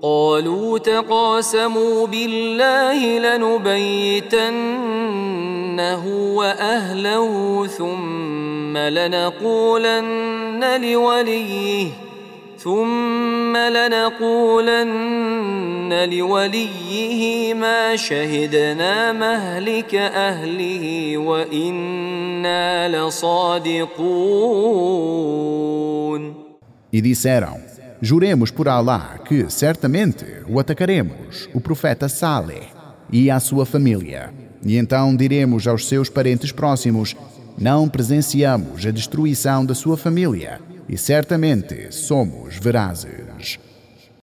قالوا تقاسموا بالله لنبيتنه وأهله ثم لنقولن لوليه ما شهدنا مهلك أهله وإنا لصادقون. E disseram: juremos por Allah que certamente o atacaremos, o profeta Saleh e a sua família. E então diremos aos seus parentes próximos: não presenciamos a destruição da sua família e certamente somos verazes.